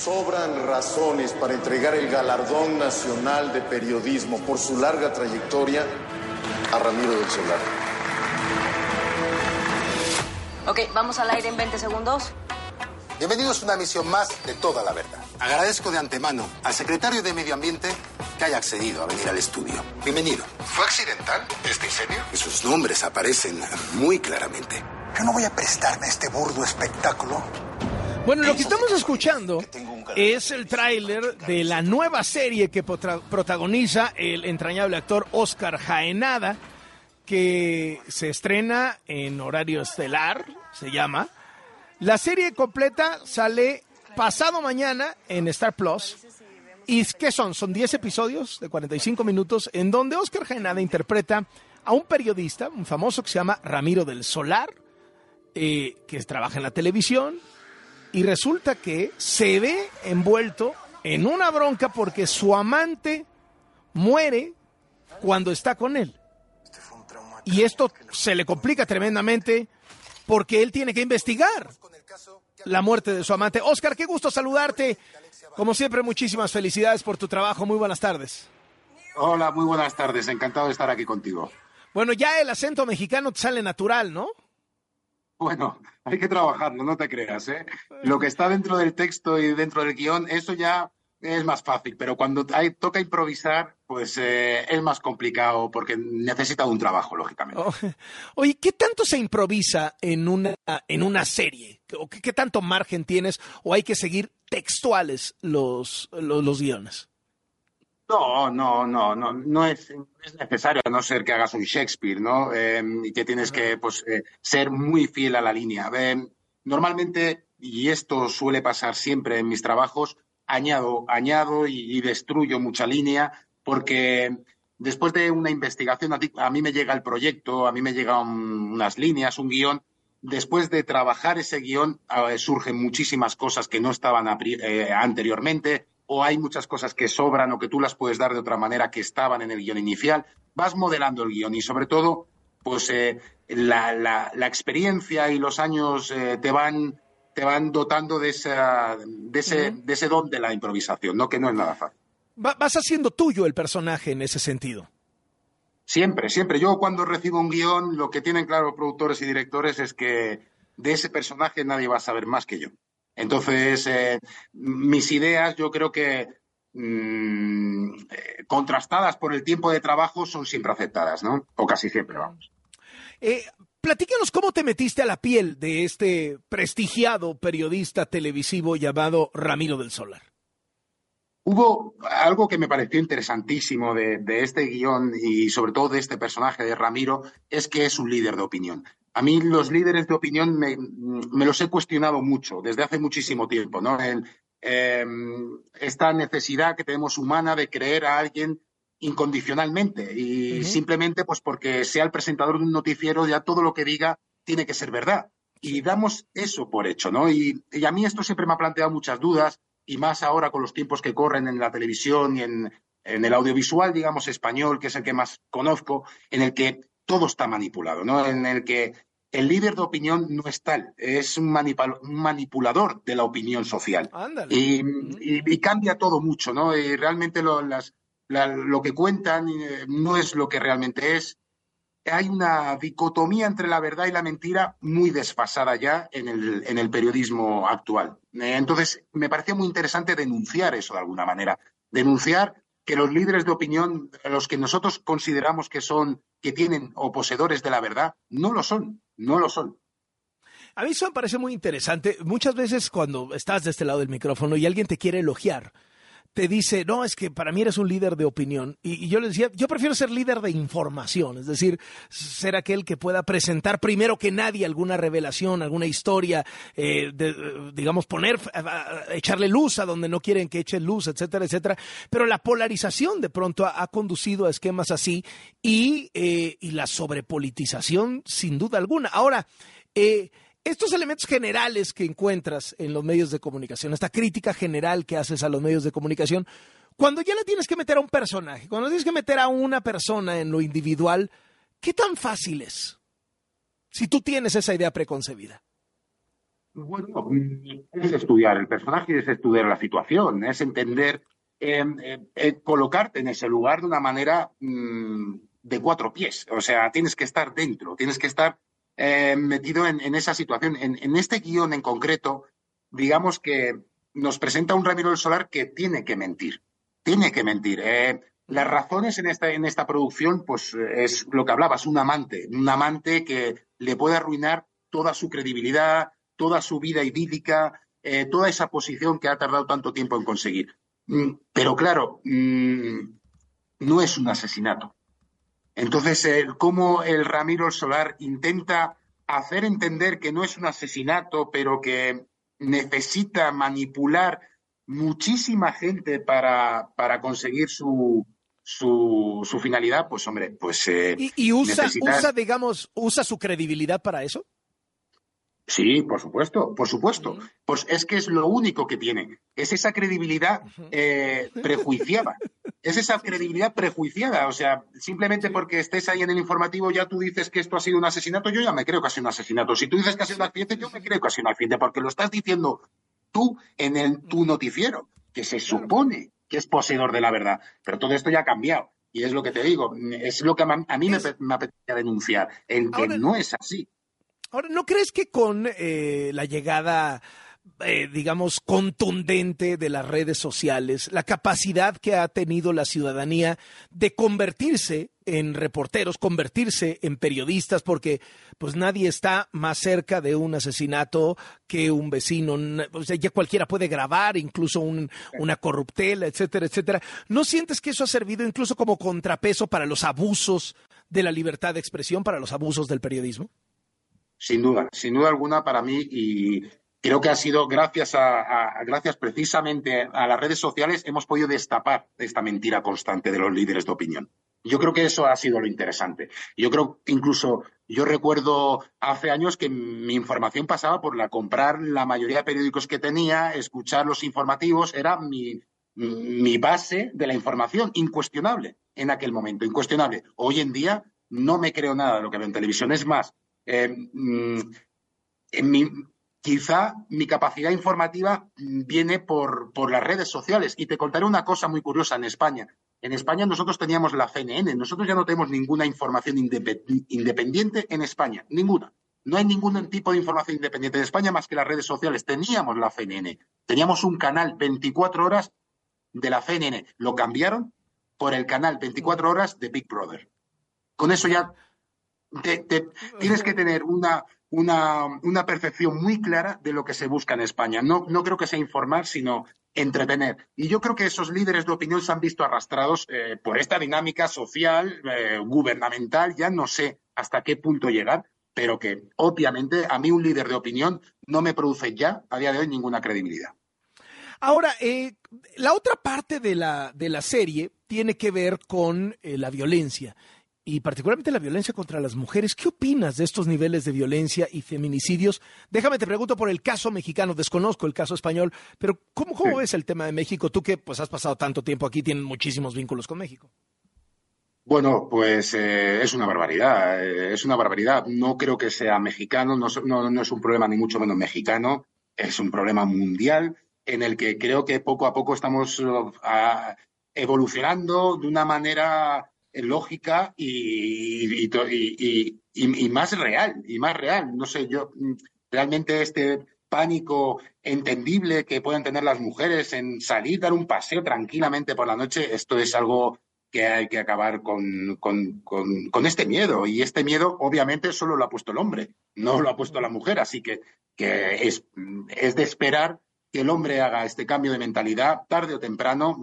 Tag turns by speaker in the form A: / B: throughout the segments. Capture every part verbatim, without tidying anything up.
A: Sobran razones para entregar el Galardón Nacional de Periodismo por su larga trayectoria a Ramiro del Solar.
B: Ok, vamos al aire en veinte segundos.
C: Bienvenidos a una emisión más de Toda la Verdad. Agradezco de antemano al secretario de Medio Ambiente que haya accedido a venir al estudio. Bienvenido.
D: ¿Fue accidental este incendio?
C: Y sus nombres aparecen muy claramente.
D: Yo no voy a prestarme a este burdo espectáculo.
E: Bueno, lo que estamos escuchando es el tráiler de la nueva serie que protagoniza el entrañable actor Óscar Jaenada, que se estrena en horario estelar, se llama. La serie completa sale pasado mañana en Star Plus. ¿Y qué son? Son diez episodios de cuarenta y cinco minutos en donde Óscar Jaenada interpreta a un periodista, un famoso que se llama Ramiro del Solar, eh, que trabaja en la televisión, y resulta que se ve envuelto en una bronca porque su amante muere cuando está con él. Y esto se le complica tremendamente porque él tiene que investigar la muerte de su amante. Óscar, qué gusto saludarte. Como siempre, muchísimas felicidades por tu trabajo. Muy buenas tardes.
F: Hola, muy buenas tardes. Encantado de estar aquí contigo.
E: Bueno, ya el acento mexicano te sale natural, ¿no?
F: Bueno, hay que trabajarlo, no te creas, ¿eh? Lo que está dentro del texto y dentro del guión, eso ya es más fácil, pero cuando hay, toca improvisar, pues eh, es más complicado porque necesita un trabajo, lógicamente.
E: Oh, oye, ¿qué tanto se improvisa en una, en una serie? ¿O qué, qué tanto margen tienes? ¿O hay que seguir textuales los, los, los guiones?
F: No, no, no, no, no es, es necesario, a no ser que hagas un Shakespeare, ¿no? Eh, y que tienes que, pues, eh, ser muy fiel a la línea. Eh, normalmente, y esto suele pasar siempre en mis trabajos, añado, añado y, y destruyo mucha línea, porque después de una investigación, a, ti, a mí me llega el proyecto, a mí me llegan unas líneas, un guión. Después de trabajar ese guión, eh, surgen muchísimas cosas que no estaban a, eh, anteriormente, o hay muchas cosas que sobran o que tú las puedes dar de otra manera que estaban en el guión inicial. Vas modelando el guión y, sobre todo, pues eh, la, la, la experiencia y los años eh, te van te van dotando de, esa, de, ese, uh-huh. de ese don de la improvisación, ¿no? Que no es nada fácil.
E: Va, vas haciendo tuyo el personaje en ese sentido.
F: Siempre, siempre. Yo cuando recibo un guión, lo que tienen claro productores y directores es que de ese personaje nadie va a saber más que yo. Entonces, eh, mis ideas yo creo que mmm, eh, contrastadas por el tiempo de trabajo son siempre aceptadas, ¿no? O casi siempre, vamos.
E: Eh, platícanos cómo te metiste a la piel de este prestigiado periodista televisivo llamado Ramiro del Solar.
F: Hubo algo que me pareció interesantísimo de, de este guión y sobre todo de este personaje de Ramiro, es que es un líder de opinión. A mí los líderes de opinión me, me los he cuestionado mucho, desde hace muchísimo tiempo, ¿no? El, eh, esta necesidad que tenemos humana de creer a alguien incondicionalmente y uh-huh. simplemente pues porque sea el presentador de un noticiero, ya todo lo que diga tiene que ser verdad. Y damos eso por hecho, ¿no? Y, y a mí esto siempre me ha planteado muchas dudas, y más ahora con los tiempos que corren en la televisión y en, en el audiovisual, digamos, español, que es el que más conozco, en el que todo está manipulado, ¿no? En el que el líder de opinión no es tal, es un, manipul- un manipulador de la opinión social. Y, y, y cambia todo mucho, ¿no? Y realmente lo, las, la, lo que cuentan eh, no es lo que realmente es. Hay una dicotomía entre la verdad y la mentira muy desfasada ya en el, en el periodismo actual. Eh, entonces, me parecía muy interesante denunciar eso de alguna manera. Denunciar que los líderes de opinión, los que nosotros consideramos que son, que tienen o poseedores de la verdad, no lo son, no lo son.
E: A mí eso me parece muy interesante. Muchas veces cuando estás de este lado del micrófono y alguien te quiere elogiar, te dice, no, es que para mí eres un líder de opinión. Y, y yo les decía, yo prefiero ser líder de información, es decir, ser aquel que pueda presentar primero que nadie alguna revelación, alguna historia, eh, de, digamos, poner, a, a, echarle luz a donde no quieren que eche luz, etcétera, etcétera. Pero la polarización de pronto ha, ha conducido a esquemas así y, eh, y la sobrepolitización sin duda alguna. Ahora, eh, estos elementos generales que encuentras en los medios de comunicación, esta crítica general que haces a los medios de comunicación, cuando ya le tienes que meter a un personaje, cuando tienes que meter a una persona en lo individual, ¿qué tan fácil es? Si tú tienes esa idea preconcebida.
F: Bueno, es estudiar el personaje, es estudiar la situación, es entender, eh, eh, eh, colocarte en ese lugar de una manera mm, de cuatro pies. O sea, tienes que estar dentro, tienes que estar eh, metido en, en esa situación. En, en este guión en concreto, digamos que nos presenta un Ramiro del Solar que tiene que mentir, tiene que mentir. Eh, las razones en esta, en esta producción, pues es lo que hablabas, un amante, un amante que le puede arruinar toda su credibilidad, toda su vida idílica, eh, toda esa posición que ha tardado tanto tiempo en conseguir. Mm, pero claro, mm, no es un asesinato. Entonces, eh, cómo el Ramiro Solar intenta hacer entender que no es un asesinato, pero que necesita manipular muchísima gente para, para conseguir su, su, su finalidad, pues hombre, pues eh,
E: ¿Y, y usa,
F: necesitas...
E: usa, digamos, usa su credibilidad para eso?
F: Sí, por supuesto, por supuesto. Uh-huh. Pues es que es lo único que tiene. Es esa credibilidad eh, prejuiciada. Es esa credibilidad prejuiciada. O sea, simplemente porque estés ahí en el informativo ya tú dices que esto ha sido un asesinato, yo ya me creo que ha sido un asesinato. Si tú dices que ha sido un accidente, yo me creo que ha sido un accidente, porque lo estás diciendo tú en el, tu noticiero, que se supone que es poseedor de la verdad. Pero todo esto ya ha cambiado. Y es lo que te digo, es lo que a mí me, me apetece denunciar, el que Ahora... no es así.
E: Ahora, ¿no crees que con eh, la llegada, eh, digamos, contundente de las redes sociales, la capacidad que ha tenido la ciudadanía de convertirse en reporteros, convertirse en periodistas, porque pues nadie está más cerca de un asesinato que un vecino, o sea, ya cualquiera puede grabar, incluso un, una corruptela, etcétera, etcétera? ¿No sientes que eso ha servido incluso como contrapeso para los abusos de la libertad de expresión, para los abusos del periodismo?
F: Sin duda, sin duda alguna para mí, y creo que ha sido gracias a, a gracias precisamente a las redes sociales hemos podido destapar esta mentira constante de los líderes de opinión. Yo creo que eso ha sido lo interesante. Yo creo que incluso yo recuerdo hace años que mi información pasaba por la comprar la mayoría de periódicos que tenía, escuchar los informativos, era mi, mi base de la información, incuestionable en aquel momento, incuestionable. Hoy en día no me creo nada de lo que veo en televisión, es más, Eh, en mi, quizá mi capacidad informativa viene por, por las redes sociales. Y te contaré una cosa muy curiosa en España. En España nosotros teníamos la C N N, nosotros ya no tenemos ninguna información independiente en España, ninguna. No hay ningún tipo de información independiente en España más que las redes sociales. Teníamos la C N N, teníamos un canal veinticuatro horas de la C N N. Lo cambiaron por el canal veinticuatro horas de Big Brother. Con eso ya... Te, te, tienes que tener una, una, una percepción muy clara de lo que se busca en España. No, no creo que sea informar, sino entretener. Y yo creo que esos líderes de opinión se han visto arrastrados eh, por esta dinámica social, eh, gubernamental, ya no sé hasta qué punto llegar, pero que obviamente a mí un líder de opinión no me produce ya, a día de hoy, ninguna credibilidad.
E: Ahora, eh, la otra parte de la, de la serie tiene que ver con eh, la violencia. Y particularmente la violencia contra las mujeres. ¿Qué opinas de estos niveles de violencia y feminicidios? Déjame te pregunto por el caso mexicano, desconozco el caso español, pero ¿cómo, cómo sí. ves el tema de México? Tú que pues has pasado tanto tiempo aquí, tienes muchísimos vínculos con México.
F: Bueno, pues eh, es una barbaridad, eh, es una barbaridad. No creo que sea mexicano, no, no, no es un problema ni mucho menos mexicano, es un problema mundial en el que creo que poco a poco estamos uh, evolucionando de una manera... lógica y, y, y, y, y más real, y más real. No sé, yo realmente este pánico entendible que pueden tener las mujeres en salir, dar un paseo tranquilamente por la noche, esto es algo que hay que acabar con, con, con, con este miedo. Y este miedo, obviamente, solo lo ha puesto el hombre, no lo ha puesto la mujer. Así que, que es, es de esperar que el hombre haga este cambio de mentalidad tarde o temprano,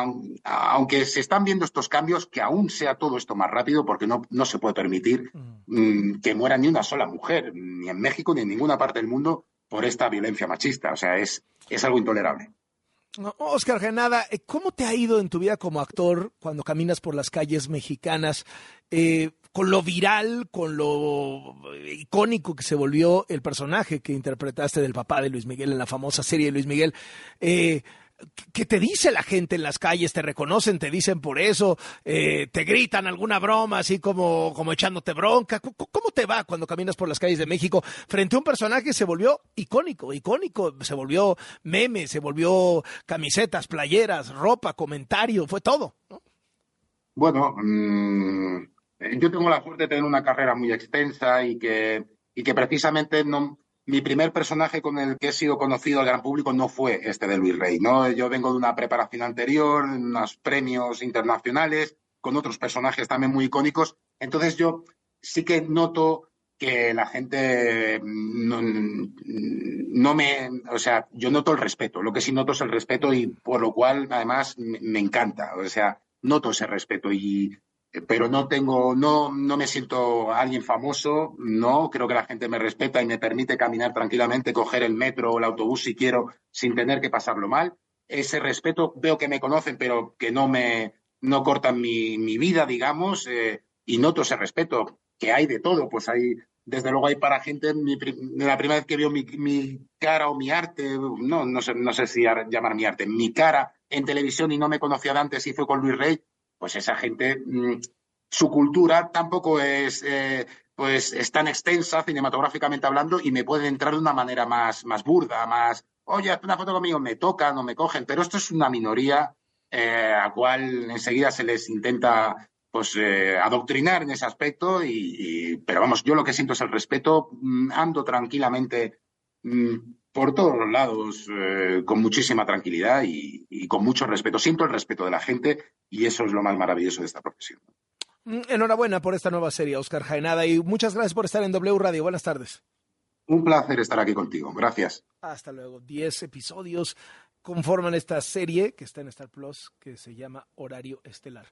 F: aunque se están viendo estos cambios, que aún sea todo esto más rápido, porque no, no se puede permitir mm, que muera ni una sola mujer, ni en México ni en ninguna parte del mundo, por esta violencia machista. O sea, es, es algo intolerable.
E: Óscar Jaenada, ¿cómo te ha ido en tu vida como actor cuando caminas por las calles mexicanas? Eh, con lo viral, con lo icónico que se volvió el personaje que interpretaste del papá de Luis Miguel en la famosa serie de Luis Miguel. Eh, ¿qué te dice la gente en las calles? ¿Te reconocen, te dicen por eso? Eh, ¿Te gritan alguna broma así como, como echándote bronca? ¿Cómo te va cuando caminas por las calles de México frente a un personaje que se volvió icónico, icónico? Se volvió meme, se volvió camisetas, playeras, ropa, comentario, fue todo, ¿no?
F: Bueno, mmm, yo tengo la suerte de tener una carrera muy extensa y que, y que precisamente no, mi primer personaje con el que he sido conocido al gran público no fue este de Luis Rey, ¿no? Yo vengo de una preparación anterior, unos premios internacionales, con otros personajes también muy icónicos. Entonces yo sí que noto que la gente no, no me... O sea, yo noto el respeto. Lo que sí noto es el respeto y por lo cual, además, me, me encanta. O sea, noto ese respeto y... pero no tengo, no, no me siento alguien famoso, no, creo que la gente me respeta y me permite caminar tranquilamente, coger el metro o el autobús si quiero, sin tener que pasarlo mal. Ese respeto, veo que me conocen, pero que no me, no cortan mi, mi vida, digamos, eh, y noto ese respeto, que hay de todo, pues hay, desde luego hay para gente, mi, la primera vez que vio mi, mi cara o mi arte, no, no sé, no sé si llamar mi arte, mi cara en televisión y no me conocía de antes y fue con Luis Rey, pues esa gente, mmm, su cultura tampoco es, eh, pues, es tan extensa cinematográficamente hablando y me puede entrar de una manera más, más burda, más, oye, haz una foto conmigo, me tocan o me cogen, pero esto es una minoría eh, a cual enseguida se les intenta pues eh, adoctrinar en ese aspecto, y, y, pero vamos, yo lo que siento es el respeto, mmm, ando tranquilamente mmm, por todos los lados, eh, con muchísima tranquilidad y, y con mucho respeto. Siento el respeto de la gente y eso es lo más maravilloso de esta profesión.
E: Enhorabuena por esta nueva serie, Óscar Jaenada, y muchas gracias por estar en W Radio. Buenas tardes.
F: Un placer estar aquí contigo. Gracias.
E: Hasta luego. Diez episodios conforman esta serie que está en Star Plus, que se llama Horario Estelar.